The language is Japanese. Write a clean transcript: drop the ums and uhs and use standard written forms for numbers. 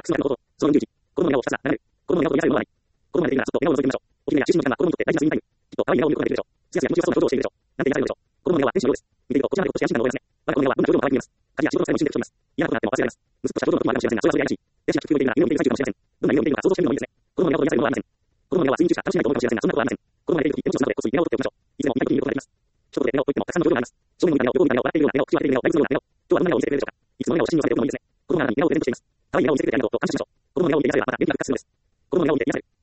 クスのこと、その41、子供の笑顔をひたすら眺める。子供の笑顔と癒されるものはない。子供が寝ているならそっと笑顔を覗いてみましょう。お姫や中心の時間が子供にとって大事な睡眠タイム。きっと可愛い笑顔を見ることができるでしょう。すやすや気持ちよさそうな表情をしているでしょう。なんて癒されるでしょう。子供の笑顔は天使のようです。見ているとこちらまでほっとして安心感を覚えますね。我が子の笑顔はどんな表情も可愛く見えます。家事や仕事の際も一緒にできております。嫌なことがあっても忘れられます。息子とした表情の時もあるかもしれませんが、それはそれで嬉しい。弟子が気球を見ているなら夢を見ている最中かもしれません。どんな夢を見ているのか想像してみるのもいいですね。子供の笑顔と癒されるものはありません。子供の笑顔は睡眠中しか楽しめないと思うかもしれませんが、そんなことはありません。子供が寝ている時、手持ちをスマホでこっそり目を取っておきましょう。いつでも見たい時に見ることができます。一言で目をと言ってもたくさんの表情があります。正面を見た目を、横を見た目を、笑っているような目を、口を開けている目を、大仏のような目を、今日はどんな笑顔を見せてくれるでしょうか。いつもの笑顔を写真に収めておくのもいいですね。子供があなたに笑顔をプレゼントしています。可愛い笑顔を見せてくれてありがとうと感謝しましょう。子供の笑顔を見て癒されるあなたが元気が復活するのです。子供の笑顔を見て癒される。